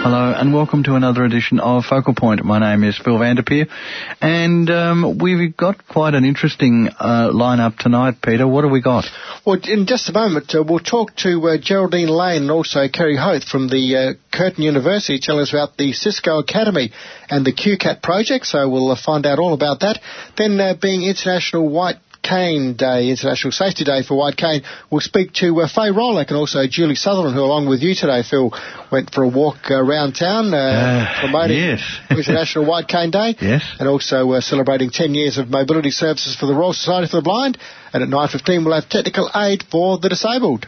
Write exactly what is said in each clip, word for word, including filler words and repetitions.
Hello and welcome to another edition of Focal Point. My name is Phil Vanderpeer and um, we've got quite an interesting uh, lineup tonight, Peter. What have we got? Well, in just a moment uh, we'll talk to uh, Geraldine Lane and also Kerry Hoth from the uh, Curtin University telling us about the Cisco Academy and the Q CAT project, so we'll uh, find out all about that. Then uh, being International White Cane Day, International Safety Day for White Cane, we'll speak to uh, Faye Rolack and also Julie Sutherland, who along with you today, Phil, went for a walk uh, around town uh, uh, promoting yes. International White Cane Day. Yes. And also uh, celebrating ten years of mobility services for the Royal Society for the Blind. And at nine fifteen we'll have technical aid for the disabled.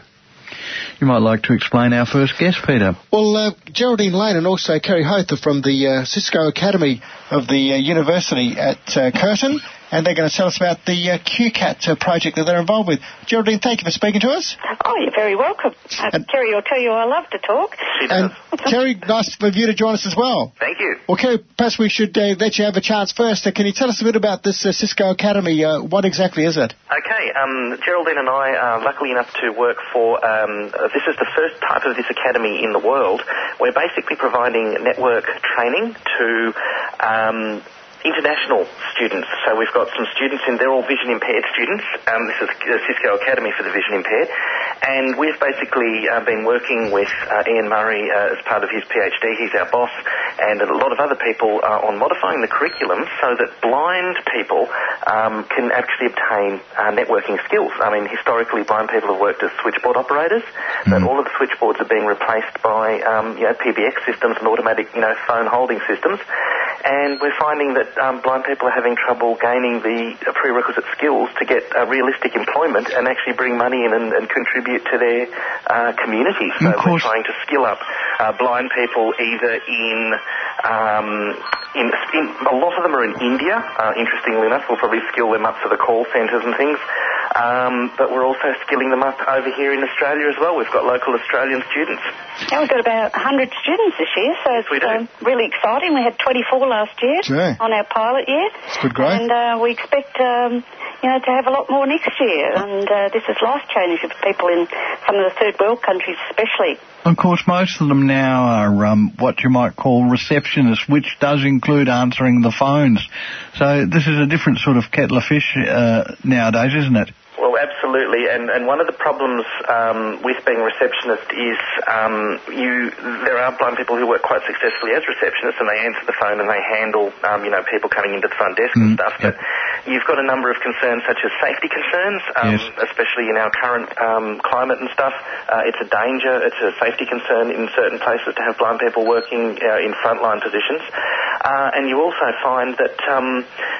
You might like to explain our first guest, Peter. Well, uh, Geraldine Lane and also Kerry Hoth are from the uh, Cisco Academy of the uh, University at uh, Curtin, and they're going to tell us about the uh, Q CAT uh, project that they're involved with. Geraldine, thank you for speaking to us. Oh, you're very welcome. Uh, and, Kerry will tell you I love to talk. And Kerry, nice for you to join us as well. Thank you. Well, Kerry, perhaps we should uh, let you have a chance first. Uh, can you tell us a bit about this uh, Cisco Academy? Uh, what exactly is it? Okay, um, Geraldine and I are lucky enough to work for, um, uh, this is the first type of this academy in the world. We're basically providing network training to um, international students. So we've got some students in, they're all vision impaired students. Um, this is the Cisco Academy for the vision impaired. And we've basically uh, been working with uh, Ian Murray uh, as part of his PhD. He's our boss, and a lot of other people uh, on modifying the curriculum so that blind people um, can actually obtain uh, networking skills. I mean, historically, blind people have worked as switchboard operators, mm. but all of the switchboards are being replaced by um, you know, P B X systems and automatic, you know, phone holding systems. And we're finding that um, blind people are having trouble gaining the prerequisite skills to get uh, realistic employment and actually bring money in and, and contribute to their uh, communities. So we're trying to skill up uh, blind people either in, um, in, in, a lot of them are in India, uh, interestingly enough. We'll probably skill them up for the call centres and things. Um, but we're also skilling them up over here in Australia as well. We've got local Australian students. Yeah, we've got about one hundred students this year, so it's um, really exciting. We had twenty-four last year Gee. on our pilot year. That's good, great. And uh, we expect, um, you know, to have a lot more next year. And uh, this is life-changing for people in some of the third world countries especially. Of course, most of them now are um, what you might call receptionists, which does include answering the phones. So this is a different sort of kettle of fish uh, nowadays, isn't it? Well, absolutely, and, and one of the problems um, with being a receptionist is um, you. There are blind people who work quite successfully as receptionists, and they answer the phone and they handle, um, you know, people coming into the front desk mm, and stuff. Yep. But you've got a number of concerns, such as safety concerns, um, yes. especially in our current um, climate and stuff. Uh, it's a danger, it's a safety concern in certain places to have blind people working uh, in frontline positions. Uh, and you also find that um,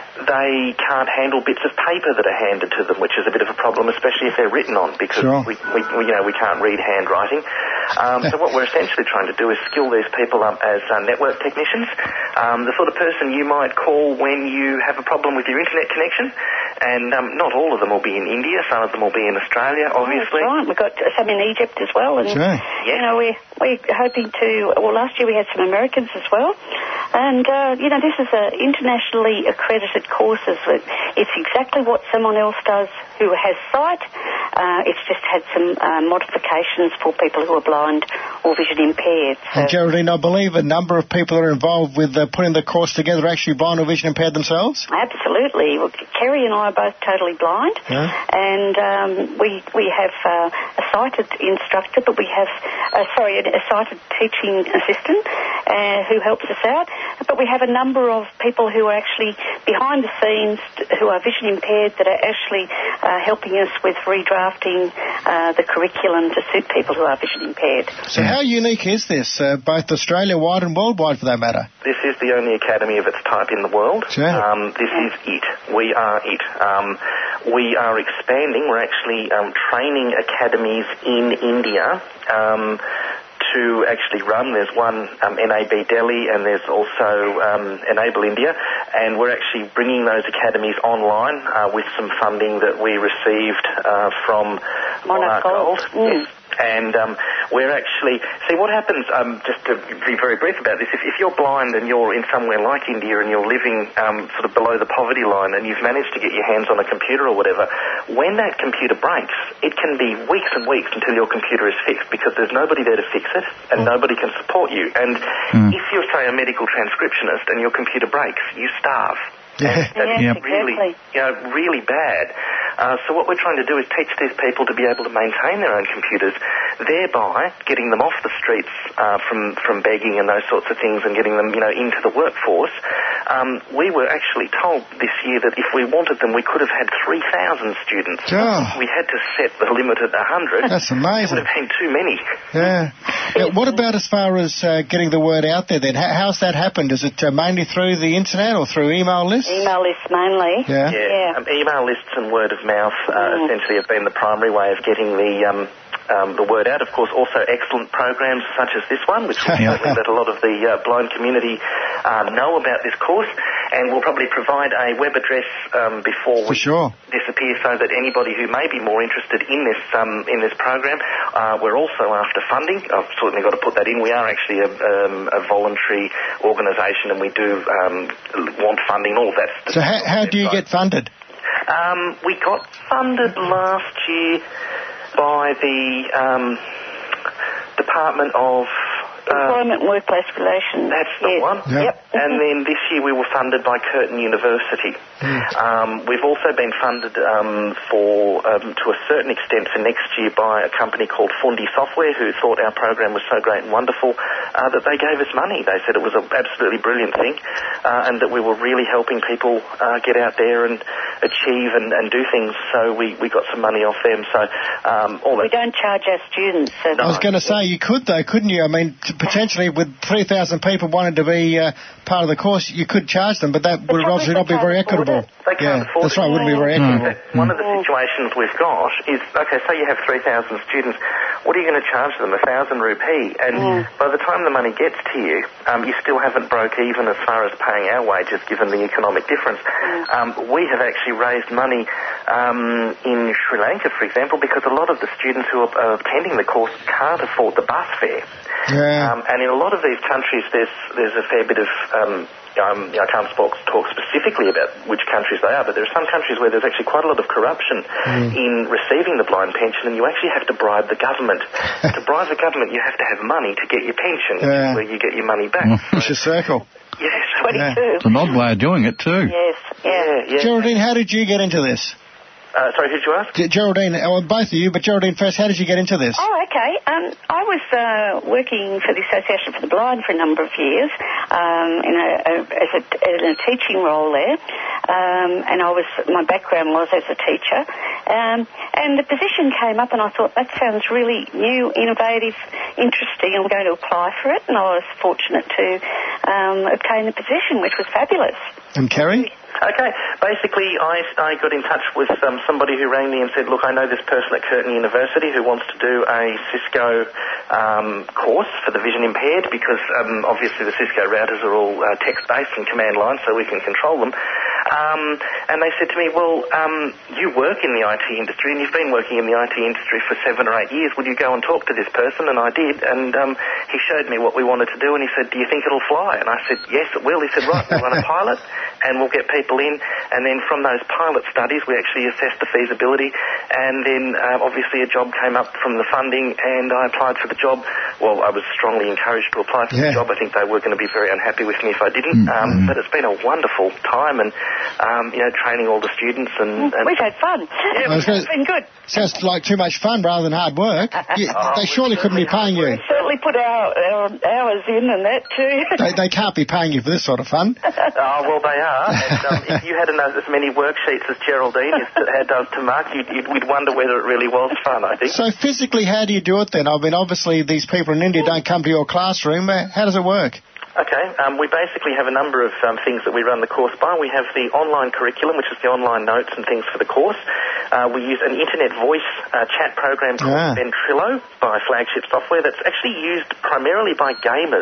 they can't handle bits of paper that are handed to them, which is a bit of a problem, especially if they're written on, because sure. we, we, we, you know, we can't read handwriting. Um, so what we're essentially trying to do is skill these people up as uh, network technicians, um, the sort of person you might call when you have a problem with your internet connection. And um, not all of them will be in India. Some of them will be in Australia, obviously. Oh, that's right. We've got some in Egypt as well. And, sure. you know, we're, we're hoping to... Well, last year we had some Americans as well. And, uh, you know, this is an internationally accredited courses. It's exactly what someone else does who has sight. Uh, it's just had some uh, modifications for people who are blind or vision impaired. So. And Geraldine, I believe a number of people that are involved with uh, putting the course together are actually blind or vision impaired themselves? Absolutely. Well, Kerry and I are both totally blind. Yeah. And um, we we have uh, a sighted instructor, but we have, uh, sorry, a sighted teaching assistant uh, who helps us out. But we have a number of people who are actually behind the scenes who are vision impaired that are actually uh, helping us with redrafting uh, the curriculum to suit people who are vision impaired. So how unique is this, uh, both Australia-wide and worldwide for that matter? This is the only academy of its type in the world. Sure. Um, this is it. We are it. Um, we are expanding. We're actually um, training academies in India um, to actually run. There's one, um, N A B Delhi, and there's also um, Enable India, and we're actually bringing those academies online uh, with some funding that we received uh, from Monarch Monarch Gold. Gold. Mm. Yes. And um, we're actually... See, what happens, um, just to be very brief about this, if, if you're blind and you're in somewhere like India and you're living um, sort of below the poverty line and you've managed to get your hands on a computer or whatever, when that computer breaks, it can be weeks and weeks until your computer is fixed because there's nobody there to fix it and nobody can support you. And mm. if you're, say, a medical transcriptionist and your computer breaks, you starve. Yeah. That's yes, really, exactly. you know, really bad. Uh, so what we're trying to do is teach these people to be able to maintain their own computers, thereby getting them off the streets uh, from from begging and those sorts of things, and getting them, you know, into the workforce. Um, we were actually told this year that if we wanted them, we could have had three thousand students. Oh. We had to set the limit at one hundred. That's amazing. It would have been too many. Yeah. Now, what about as far as uh, getting the word out there then? How, how's that happened? Is it uh, mainly through the internet or through email lists? Email lists mainly. Yeah. Yeah. yeah. Um, email lists and word of mouth uh, mm. essentially have been the primary way of getting the um, um, the word out. Of course, also excellent programs such as this one, which will certainly let a lot of the uh, blind community uh, know about this course. And we'll probably provide a web address um, before For we sure. disappear, so that anybody who may be more interested in this um, in this program, uh, we're also after funding. I've certainly got to put that in. We are actually a, um, a voluntary organisation, and we do um, want funding. All of that. So how, how do you get funded? Um, we got funded last year by the um, Department of Employment and Workplace Relations. That's the yes. one. Yep. yep. And then this year we were funded by Curtin University. Mm. Um, we've also been funded um, for, um, to a certain extent for next year by a company called Fundi Software, who thought our program was so great and wonderful uh, that they gave us money. They said it was an absolutely brilliant thing uh, and that we were really helping people uh, get out there and achieve and, and do things. So we, we got some money off them. So um, all We that. don't charge our students. So I was going to say, you could though, couldn't you? I mean, potentially with three thousand people wanting to be uh, part of the course, you could charge them, but that would obviously not be very equitable. They can't yeah, afford that's it. right, it wouldn't be very equitable. Mm. One of the situations we've got is, okay, say you have three thousand students, what are you going to charge them? A thousand rupee? And mm. by the time the money gets to you, um, you still haven't broke even as far as paying our wages, given the economic difference. Mm. Um, we have actually raised money um, in Sri Lanka, for example, because a lot of the students who are uh, attending the course can't afford the bus fare. Yeah. Um, and in a lot of these countries, there's there's a fair bit of, um, um, I can't talk, talk specifically about which countries they are, but there are some countries where there's actually quite a lot of corruption mm. in receiving the blind pension, and you actually have to bribe the government. To bribe the government, you have to have money to get your pension, yeah. where you get your money back. It's a circle. Yes, twenty-two. Yeah. It's an odd way of doing it too. Yes, yeah. yeah, yeah. Geraldine, how did you get into this? Uh, sorry, who did you ask? G- Geraldine, well, both of you, but Geraldine first, how did you get into this? Oh, okay. Um, I was uh, working for the Association for the Blind for a number of years um, in a, a, as a, in a teaching role there, um, and I was my background was as a teacher, um, and the position came up, and I thought that sounds really new, innovative, interesting. I'm going to apply for it, and I was fortunate to um, obtain the position, which was fabulous. And Kerry? Okay, basically I, I got in touch with um, somebody who rang me and said, look, I know this person at Curtin University who wants to do a Cisco um, course for the vision impaired, because um, obviously the Cisco routers are all uh, text-based and command line, so we can control them. Um, and they said to me, well, um, you work in the I T industry and you've been working in the I T industry for seven or eight years. Would you go and talk to this person? And I did. And um, he showed me what we wanted to do, and he said, do you think it'll fly? And I said, yes, it will. He said, right, we'll run a pilot and we'll get people in. And then from those pilot studies, we actually assessed the feasibility. And then uh, obviously a job came up from the funding, and I applied for the job. Well, I was strongly encouraged to apply for yeah. the job. I think they were going to be very unhappy with me if I didn't. Mm-hmm. Um, but it's been a wonderful time, and Um, you know, training all the students and... and We've had fun. Yeah, it's been good. Sounds like too much fun rather than hard work. You, oh, they surely couldn't be paying you. We certainly put our, our hours in and that too. they, they can't be paying you for this sort of fun. Oh, well, they are. And um, if you had enough, as many worksheets as Geraldine had uh, to mark, you'd, you'd, we'd wonder whether it really was fun, I think. So physically, how do you do it then? I mean, obviously these people in India don't come to your classroom. How does it work? Okay, um, we basically have a number of um, things that we run the course by. We have the online curriculum, which is the online notes and things for the course. Uh, we use an internet voice uh, chat program called ah. Ventrilo by Flagship Software that's actually used primarily by gamers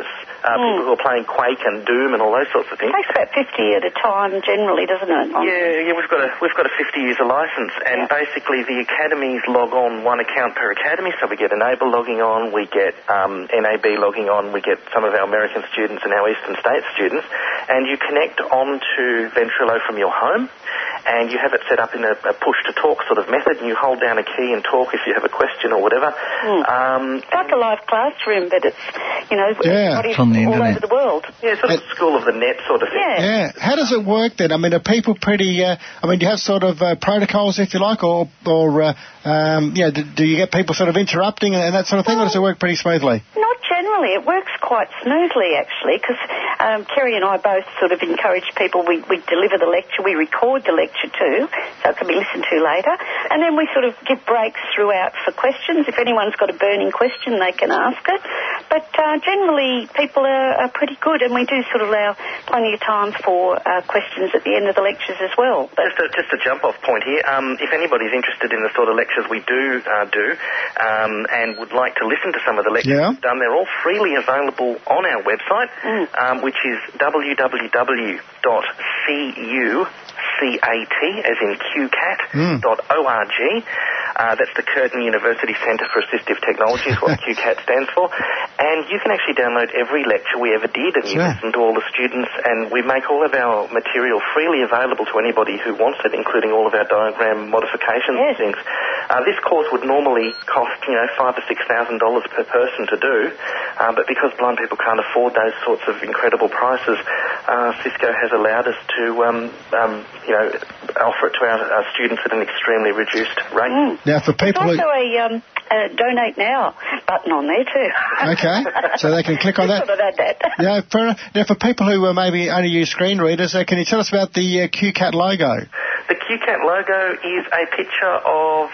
uh, mm. people who are playing Quake and Doom and all those sorts of things. It takes about fifty at a time generally, doesn't it? Yeah, yeah, we've got a we've got a fifty user license, and yeah. basically the academies log on one account per academy. So we get Enable logging on, we get um, N A B logging on, we get some of our American students and our Eastern States students, and you connect onto Ventrilo from your home. And you have it set up in a, a push-to-talk sort of method, and you hold down a key and talk if you have a question or whatever. Mm. Um, it's like a live classroom, but it's, you know, yeah. everybody's on the all internet. over the world. Yeah, sort of it, school of the net sort of thing. Yeah. yeah. How does it work then? I mean, are people pretty, uh, I mean, do you have sort of uh, protocols, if you like, or, or uh, um, yeah, do, do you get people sort of interrupting and, and that sort of thing, well, or does it work pretty smoothly? Not generally. It works quite smoothly, actually, because um, Kerry and I both sort of encourage people. We, we deliver the lecture, we record the lecture too, so it can be listened to later. And then we sort of give breaks throughout for questions. If anyone's got a burning question, they can ask it. But uh, generally, people are, are pretty good, and we do sort of allow plenty of time for uh, questions at the end of the lectures as well. But just, a, just a jump-off point here, um, if anybody's interested in the sort of lectures we do uh, do um, and would like to listen to some of the lectures yeah. we've done, they're all freely available on our website, mm. um, which is w w w dot cu cat, as in Q CAT, mm. dot org. Uh, that's the Curtin University Centre for Assistive Technology, is what Q CAT stands for. And you can actually download every lecture we ever did, and you sure. listen to all the students, and we make all of our material freely available to anybody who wants it, including all of our diagram modifications yes. and things. Uh, this course would normally cost, you know, five or six thousand dollars per person to do, uh, but because blind people can't afford those sorts of incredible prices, uh, Cisco has allowed us to, um, um, you know, offer it to our, our students at an extremely reduced rate. Mm. Now, for people There's also who... a, um, a Donate Now button on there too. Okay, so they can click on that. I've had that. Yeah, for, now for people who uh, maybe only use screen readers, uh, can you tell us about the uh, Q CAT logo? The Q CAT logo is a picture of...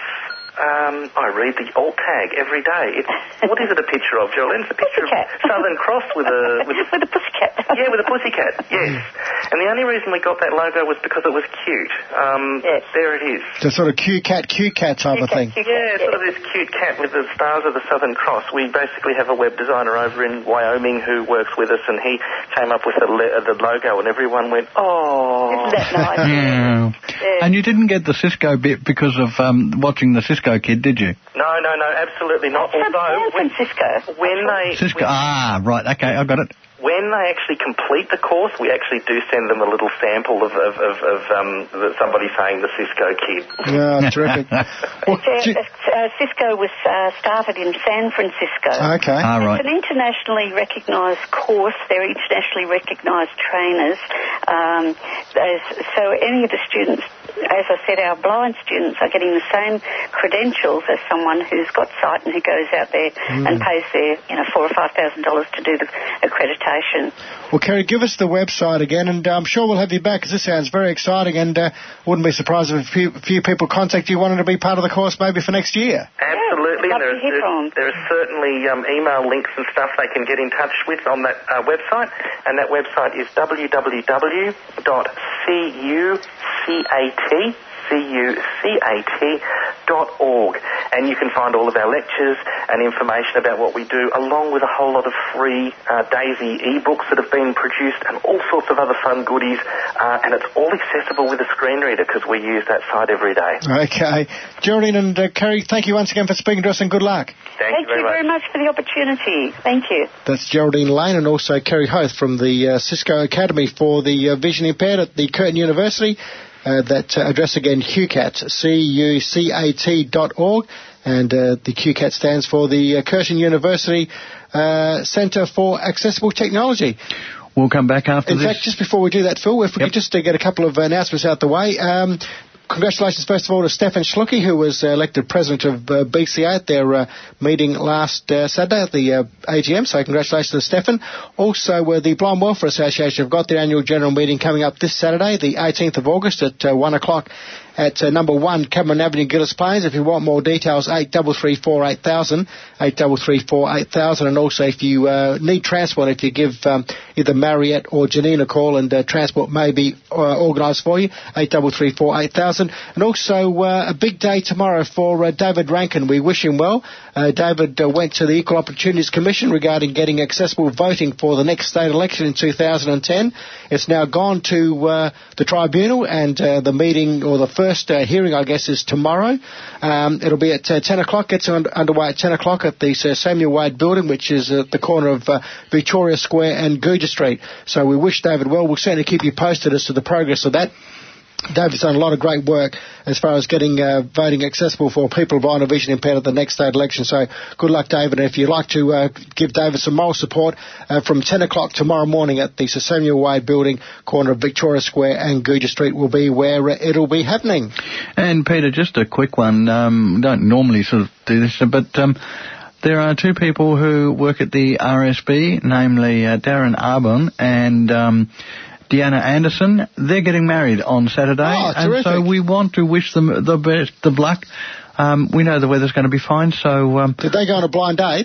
Um, I read the alt tag every day. It's, what is it a picture of, Jolene? It's a picture pussycat. of Southern Cross with a... With, with a pussycat. Yeah, with a pussycat, yes. And the only reason we got that logo was because it was cute. Um, yes. There it is. So sort of Q CAT, Q CAT type of thing. Q-cat, yeah, yeah, sort of this cute cat with the stars of the Southern Cross. We basically have a web designer over in Wyoming who works with us, and he came up with the, le- the logo, and everyone went, oh. Isn't that nice? Yeah. Yeah. And you didn't get the Cisco bit because of um, watching the Cisco Kid, did you? No, no, no, absolutely not. That's Although, San Francisco. When they... Cisco, when, ah, right, okay, I got it. When they actually complete the course, we actually do send them a little sample of, of, of, of um, somebody saying the Cisco Kid. Yeah, terrific. Well, uh, uh, Cisco was uh, started in San Francisco. Okay. Ah, right. It's an internationally recognised course. They're internationally recognised trainers. Um, so any of the students, as I said, our blind students are getting the same credentials as someone who's got sight and who goes out there mm. and pays their, you know, four or five thousand dollars to do the accreditation. Well, Kerry, give us the website again, and uh, I'm sure we'll have you back, because this sounds very exciting, and uh, wouldn't be surprised if a few, few people contact you wanting to be part of the course maybe for next year. Absolutely. Yeah, there, is, there are certainly um, email links and stuff they can get in touch with on that uh, website, and that website is w w w dot cucat C U C A T dot org, and you can find all of our lectures and information about what we do, along with a whole lot of free uh, DAISY e-books that have been produced and all sorts of other fun goodies, uh, and it's all accessible with a screen reader because we use that site every day. Okay. Geraldine and uh, Kerry, thank you once again for speaking to us, and good luck. Thank, thank you, very, you much. very much for the opportunity. Thank you. That's Geraldine Lane and also Kerry Hoth from the uh, Cisco Academy for the uh, Vision Impaired at the Curtin University. Uh, that uh, address again, Q CAT, C U C A T dot org, and uh, the Q CAT stands for the uh, Curtin University uh, Centre for Accessible Technology. We'll come back after In this. fact, just before we do that, Phil, if we yep. could just uh, get a couple of announcements out the way. Um, Congratulations, first of all, to Stefan Schlucki, who was uh, elected president of uh, B C A at their uh, meeting last uh, Saturday at the uh, A G M. So congratulations to Stefan. Also, uh, the Blind Welfare Association have got their annual general meeting coming up this Saturday, the eighteenth of August at uh, one o'clock at uh, number one Cameron Avenue, Gillis Plains. If you want more details, eight three three four eight thousand, eight three three four eight thousand. And also if you uh, need transport, if you give um, either Mariette or Janine a call, and uh, transport may be uh, organised for you, eight three three four eight thousand. And also uh, a big day tomorrow for uh, David Rankin. We wish him well. Uh, David uh, went to the Equal Opportunities Commission regarding getting accessible voting for the next state election in two thousand ten. It's now gone to uh, the tribunal, and uh, the meeting, or the first uh, hearing, I guess, is tomorrow. Um, it'll be at uh, ten o'clock. Gets un- underway at ten o'clock at the uh, Samuel Wade building, which is at the corner of uh, Victoria Square and Guja Street. So we wish David well. We'll certainly keep you posted as to the progress of that. David's done a lot of great work as far as getting uh, voting accessible for people blind or vision impaired at the next state election. So good luck, David. And if you'd like to uh, give David some moral support, uh, from ten o'clock tomorrow morning at the Sir Samuel Wade building, corner of Victoria Square and Guja Street, will be where uh, it'll be happening. And Peter, just a quick one. Um, we don't normally sort of do this, but um, there are two people who work at the R S B, namely uh, Darren Arbon and Um, Deanna Anderson. They're getting married on Saturday, oh, and so we want to wish them the best of luck. Um, we know the weather's going to be fine, so... Um, Did they go on a blind date?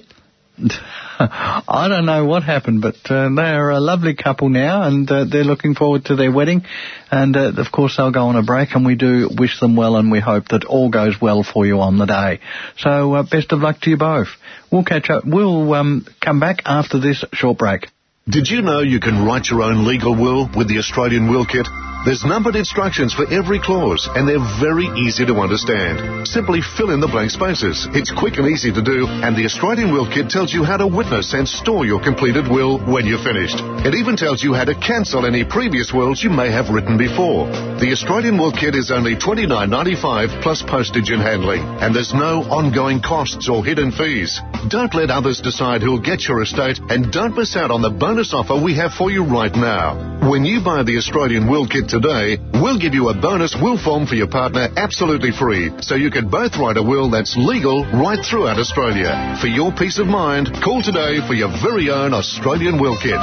I don't know what happened, but uh, they're a lovely couple now, and uh, they're looking forward to their wedding. And, uh, of course, they'll go on a break, and we do wish them well, and we hope that all goes well for you on the day. So uh, best of luck to you both. We'll catch up. We'll um, come back after this short break. Did you know you can write your own legal will with the Australian Will Kit? There's numbered instructions for every clause, and they're very easy to understand. Simply fill in the blank spaces. It's quick and easy to do, and the Australian Will Kit tells you how to witness and store your completed will when you're finished. It even tells you how to cancel any previous wills you may have written before. The Australian Will Kit is only twenty-nine ninety-five plus postage and handling, and there's no ongoing costs or hidden fees. Don't let others decide who'll get your estate, and don't miss out on the bonus offer we have for you right now. When you buy the Australian Will Kit today, we'll give you a bonus will form for your partner absolutely free, so you can both write a will that's legal right throughout Australia. For your peace of mind, call today for your very own Australian Will Kit.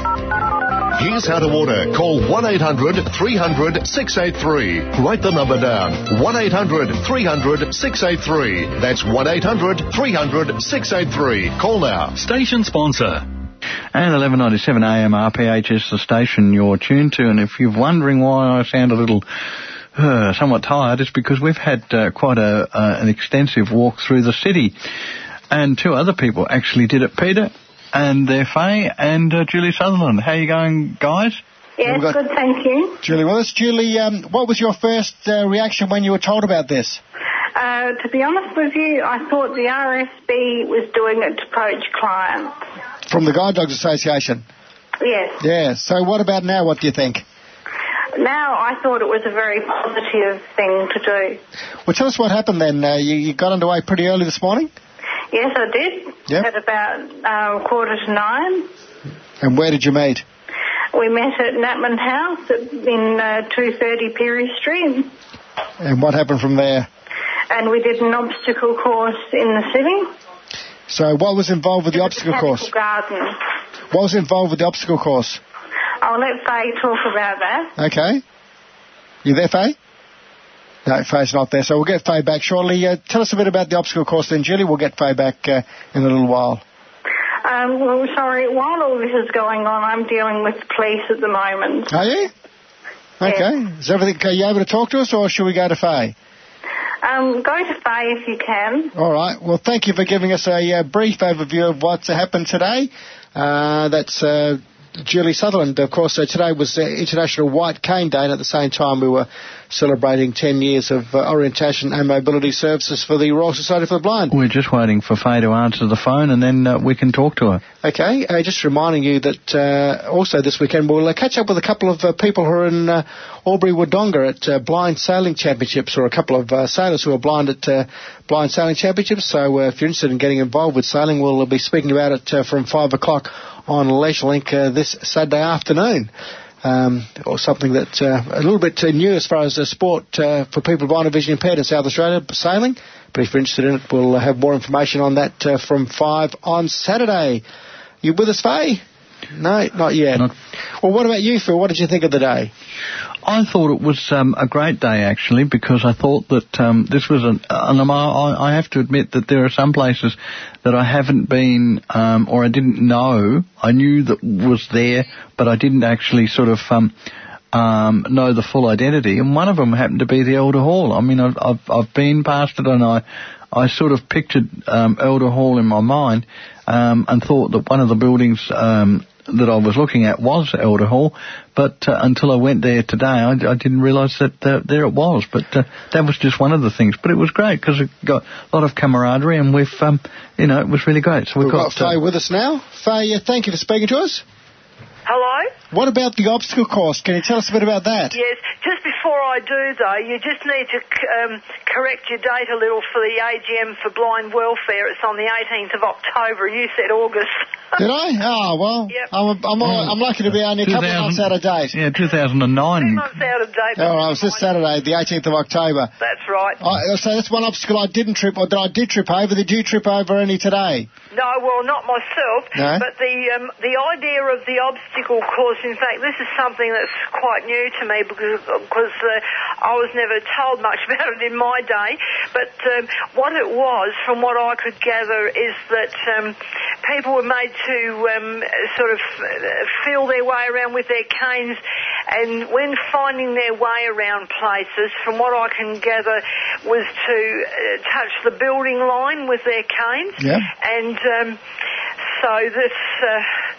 Here's how to order. Call one eight hundred three hundred six eight three. Write the number down. one eight hundred three hundred six eight three. That's one eight hundred three hundred six eight three. Call now. Station sponsor. And eleven ninety-seven A M R P H is the station you're tuned to. And if you're wondering why I sound a little uh, somewhat tired, it's because we've had uh, quite a uh, an extensive walk through the city. And two other people actually did it, Peter and their Faye and uh, Julie Sutherland. How are you going, guys? Yes, got good, thank you. Julie Willis. Julie, um, what was your first uh, reaction when you were told about this? Uh, to be honest with you, I thought the R S B was doing it to poach clients. From the Guide Dogs Association? Yes. Yeah. So what about now? What do you think? Now I thought it was a very positive thing to do. Well, tell us what happened then. Uh, you, you got underway pretty early this morning? Yes, I did. Yep. At about uh, quarter to nine. And where did you meet? We met at Natman House at, in uh, two thirty Perry Street. And what happened from there? And we did an obstacle course in the city. So what was involved with the obstacle course? Garden. What was involved with the obstacle course? I'll let Faye talk about that. Okay. You there, Faye? No, Faye's not there, so we'll get Faye back shortly. Uh, tell us a bit about the obstacle course then, Julie. We'll get Faye back uh, in a little while. Um, well, sorry, while all this is going on, I'm dealing with the police at the moment. Are you? Okay. Yes. Is everything, are you able to talk to us, or should we go to Faye? Um, go to Faye if you can. All right. Well, thank you for giving us a uh, brief overview of what's happened today. Uh, that's uh, Julie Sutherland. Of course, uh, today was uh, International White Cane Day, and at the same time we were celebrating ten years of uh, orientation and mobility services for the Royal Society for the Blind. We're just waiting for Faye to answer the phone, and then uh, we can talk to her. Okay, uh, just reminding you that uh, also this weekend we'll uh, catch up with a couple of uh, people who are in uh, Albury-Wodonga at uh, Blind Sailing Championships, or a couple of uh, sailors who are blind at uh, Blind Sailing Championships. So uh, if you're interested in getting involved with sailing, we'll uh, be speaking about it uh, from five o'clock on LeisureLink uh, this Saturday afternoon. Um, or something that's uh, a little bit uh, new as far as the sport uh, for people blind and vision impaired in South Australia, sailing. But if you're interested in it, we'll uh, have more information on that uh, from five on Saturday. You with us, Faye? No, not yet. Not... Well, what about you, Phil? What did you think of the day? I thought it was um, a great day, actually, because I thought that um, this was an... And I, I have to admit that there are some places that I haven't been um, or I didn't know. I knew that was there, but I didn't actually sort of... Um, Um, know the full identity, and one of them happened to be the Elder Hall. I mean, I've I've, I've been past it, and I I sort of pictured um, Elder Hall in my mind, um, and thought that one of the buildings um, that I was looking at was Elder Hall. But uh, until I went there today, I, I didn't realise that uh, there it was. But uh, that was just one of the things. But it was great because it got a lot of camaraderie, and we've um, you know, it was really great. So we've, we've got, got Faye uh, with us now. Faye, uh, thank you for speaking to us. Hello? What about the obstacle course? Can you tell us a bit about that? Yes. Just before I do, though, you just need to um, correct your date a little for the A G M for blind welfare. It's on the eighteenth of October. You said August. Did I? Oh, well, yep. I'm, I'm, all, I'm lucky to be only a couple of months out of date. Yeah, two thousand nine. Two months out of date. Oh, well, it was this Saturday, the eighteenth of October. That's right. I, so that's one obstacle I didn't trip, or that I did trip over. Did you trip over any today? No, well, not myself. No? But the um, the idea of the obstacle course, in fact, this is something that's quite new to me because, because uh, I was never told much about it in my day. But um, what it was, from what I could gather, is that um, people were made to um, sort of feel their way around with their canes, and when finding their way around places, from what I can gather, was to uh, touch the building line with their canes. Yeah. And um, so this, uh,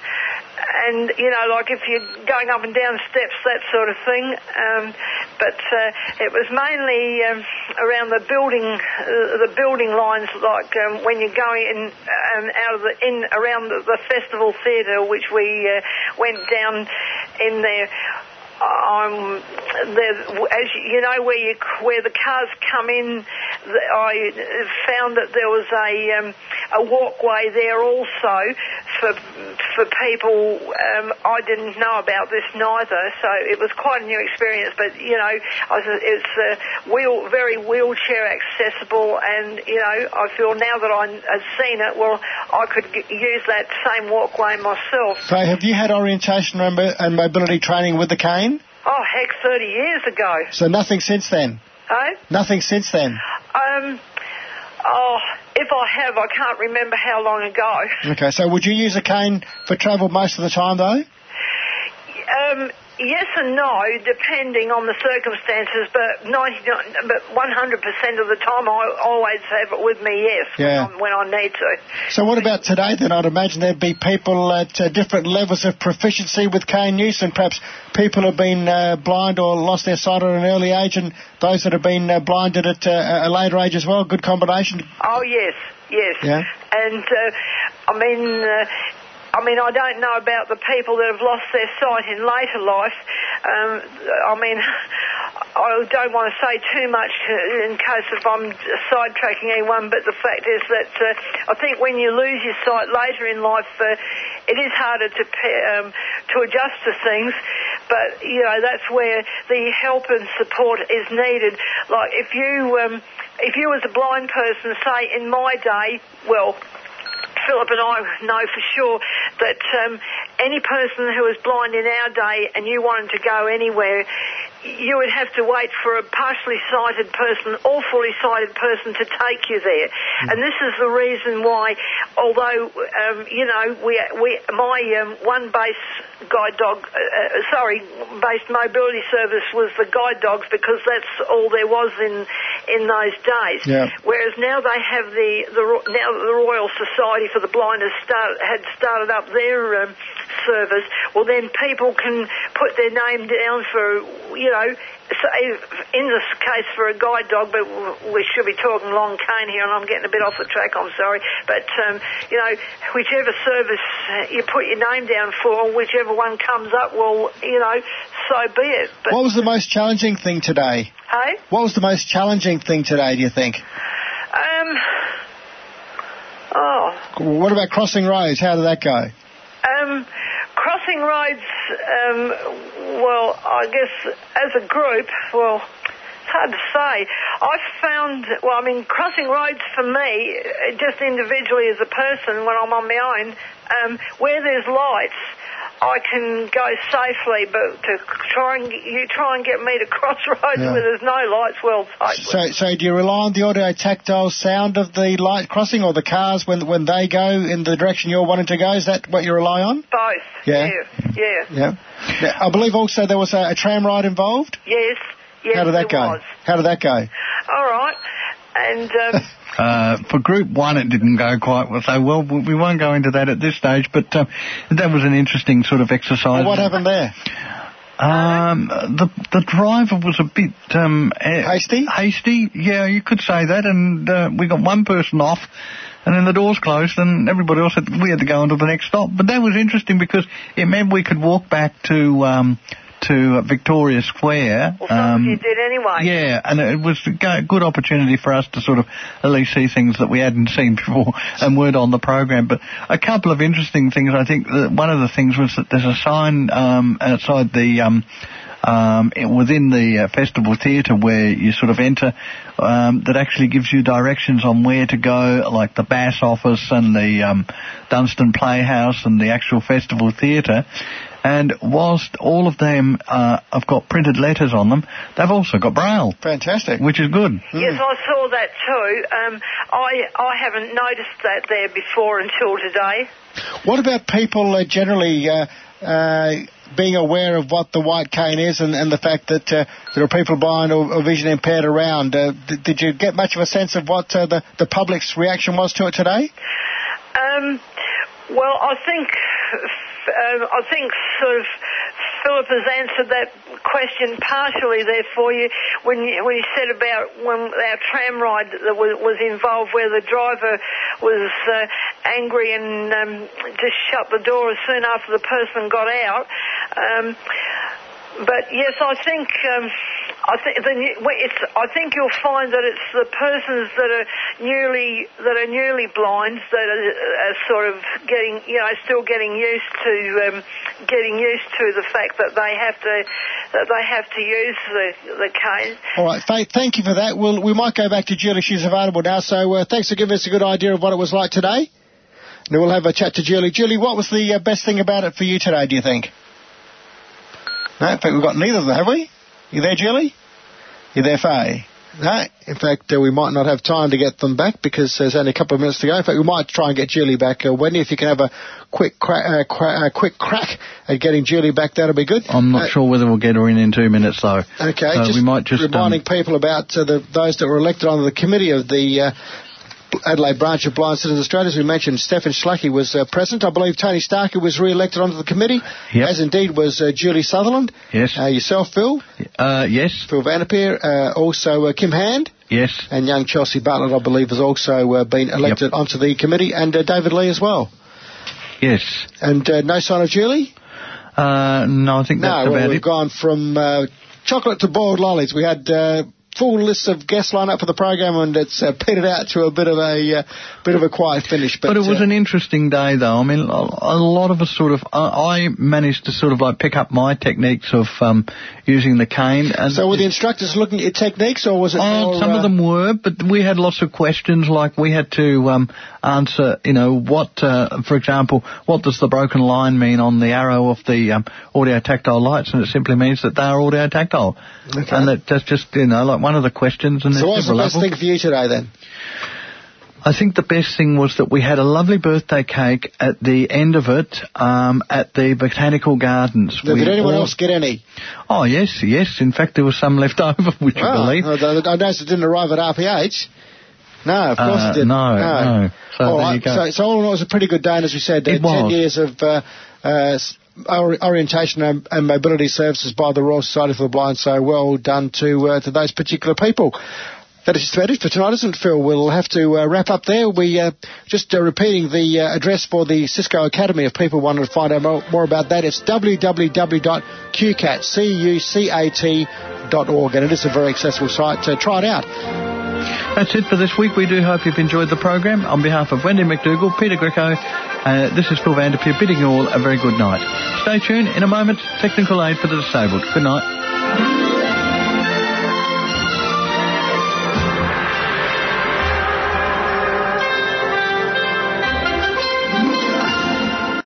and, you know, like if you're going up and down steps, that sort of thing. Um, but uh, it was mainly um, around the building, uh, the building lines, like um, when you're going in um, out of the in around the, the festival theatre, which we uh, went down in there. Um, there, as you, you know, where you where the cars come in, the, I found that there was a um, a walkway there also for for people. Um, I didn't know about this neither, so it was quite a new experience. But you know, I was, it's uh, wheel very wheelchair accessible, and you know, I feel now that I've seen it, well, I could g- use that same walkway myself. So, have you had orientation and mobility training with the cane? Oh, heck, thirty years ago. So nothing since then? Oh? Nothing since then? Um, oh, if I have, I can't remember how long ago. Okay, so would you use a cane for travel most of the time, though? Um, yes and no, depending on the circumstances, but ninety-nine, but one hundred percent of the time I always have it with me, yes, yeah. when, I, when I need to. So what about today then? I'd imagine there'd be people at uh, different levels of proficiency with cane use, and perhaps people who have been uh, blind or lost their sight at an early age, and those that have been uh, blinded at uh, a later age as well. Good combination. Oh, yes, yes. Yeah. And, uh, I mean... Uh, I mean, I don't know about the people that have lost their sight in later life. Um, I mean, I don't want to say too much in case if I'm sidetracking anyone, but the fact is that uh, I think when you lose your sight later in life, uh, it is harder to um, to adjust to things. But, you know, that's where the help and support is needed. Like, if you, um, if you as a blind person, say, in my day, well... Philip and I know for sure that um, any person who was blind in our day and you wanted to go anywhere, you would have to wait for a partially sighted person or fully sighted person to take you there. Mm. And this is the reason why, although, um, you know, we, we, my um, one base guide dog, uh, sorry, based mobility service was the guide dogs because that's all there was in in those days. Yeah. Whereas now they have the, the now the Royal Society for the Blind has start, had started up their um, service. Well, then people can put their name down for, you know, in this case for a guide dog, but we should be talking long cane here, and I'm getting a bit off the track, I'm sorry. But, um, you know, whichever service you put your name down for, whichever one comes up, well, you know, so be it. But what was the most challenging thing today? Hey? What was the most challenging thing today, do you think? Um, oh. What about crossing roads? How did that go? Um, crossing roads, um, well, I guess as a group, well, it's hard to say. I found, well, I mean, crossing roads for me, just individually as a person when I'm on my own, um, where there's lights, I can go safely, but to try and you try and get me to cross roads Yeah. where there's no lights, well, safe. So, so do you rely on the audio tactile sound of the light crossing, or the cars when when they go in the direction you're wanting to go? Is that what you rely on? Both. Yeah. Yeah. Yeah. Yeah. Now, I believe also there was a, a tram ride involved. Yes. Yes. How did that there go? Was. How did that go? All right. And. Um, Uh, for Group one, it didn't go quite so well. We won't go into that at this stage, but um, that was an interesting sort of exercise. Well, what happened there? Um, the the driver was a bit um, hasty. Hasty, yeah, you could say that. And uh, we got one person off, and then the doors closed, and everybody else had, we had to go on to the next stop. But that was interesting because it meant we could walk back to. Um, to Victoria Square. Well, some um, of you did anyway. Yeah, and it was a good opportunity for us to sort of at least see things that we hadn't seen before and weren't on the program. But a couple of interesting things. I think that one of the things was that there's a sign um, outside the... Um, Um, within the uh, festival theatre where you sort of enter, um, that actually gives you directions on where to go, like the Bass office and the um, Dunstan Playhouse and the actual festival theatre. And whilst all of them uh, have got printed letters on them, they've also got Braille. Fantastic. Which is good. Yes, I saw that too. Um, I I haven't noticed that there before until today. What about people uh, generally uh, uh, being aware of what the white cane is and, and the fact that uh, there are people blind or, or vision impaired around? Uh, d- did you get much of a sense of what uh, the, the public's reaction was to it today? Um, well, I think um, I think sort of Philip has answered that question partially there for you when you, when you said about when our tram ride that was, was involved, where the driver was uh, angry and um, just shut the door as soon after the person got out. Um, but yes, I think um, I think the, it's, I think you'll find that it's the persons that are newly that are newly blind that are, are sort of getting, you know, still getting used to um, getting used to the fact that they have to that they have to use the the cane. All right, Faith, thank you for that. We'll, we might go back to Julie. She's available now. So uh, thanks for giving us a good idea of what it was like today. And we'll have a chat to Julie. Julie, what was the uh, best thing about it for you today, do you think? No, in fact, we've got neither of them, have we? You there, Julie? You there, Faye? No, in fact, uh, we might not have time to get them back because there's only a couple of minutes to go. In fact, we might try and get Julie back. Uh, Wendy, if you can have a quick, cra- uh, cra- uh, quick crack at getting Julie back, that'll be good. I'm not uh, sure whether we'll get her in in two minutes, though. Okay, so just, we might just reminding um, people about uh, the, those that were elected onto the committee of the uh, Adelaide branch of Blind Citizens Australia. As we mentioned, Stephen Schlacke was uh, present. I believe Tony Starker was re-elected onto the committee, yep. as indeed was uh, Julie Sutherland. Yes. Uh, yourself, Phil. Uh, yes. Phil Vanderpeer. Uh, also uh, Kim Hand. Yes. And young Chelsea Bartlett, I believe, has also uh, been elected yep. onto the committee, and uh, David Lee as well. Yes. And uh, no sign of Julie? Uh, no, I think no, that's well, about we've it. gone from uh, chocolate to boiled lollies. We had uh, full list of guests lined up for the program, and it's uh, petered out to a bit of a uh, bit of a quiet finish. But, but it was uh, an interesting day, though. I mean, a, a lot of us sort of. I, I managed to sort of like pick up my techniques of um, using the cane. And so were the instructors looking at your techniques, or was it? Oh, more, some uh, of them were, but we had lots of questions. Like we had to um, answer, you know, what, uh, for example, what does the broken line mean on the arrow of the um, audio tactile lights? And it simply means that they are audio tactile. Okay. And that, that's just, you know, like one of the questions. And so what's the best levels. thing for you today, then? I think the best thing was that we had a lovely birthday cake at the end of it um, at the Botanical Gardens. Did, did anyone all... else get any? Oh, yes, yes. In fact, there was some left over, would you oh, believe? I noticed it didn't arrive at R P H. No, of course uh, it didn't. No, no. no. So all there right. you go. So, so all in all, it was a pretty good day, and as we said, uh, it was. ten years of uh, uh, orientation and, and mobility services by the Royal Society for the Blind. So well done to uh, to those particular people. That is just about it for tonight, isn't it, Phil? We'll have to uh, wrap up there. We uh, just uh, repeating the uh, address for the Cisco Academy. If people want to find out more, more about that, it's w w w dot q cat dot org, and it is a very accessible site. So try it out. That's it for this week. We do hope you've enjoyed the program. On behalf of Wendy McDougall, Peter Greco, uh, this is Phil Vanderpeer bidding you all a very good night. Stay tuned. In a moment, technical aid for the disabled. Good night.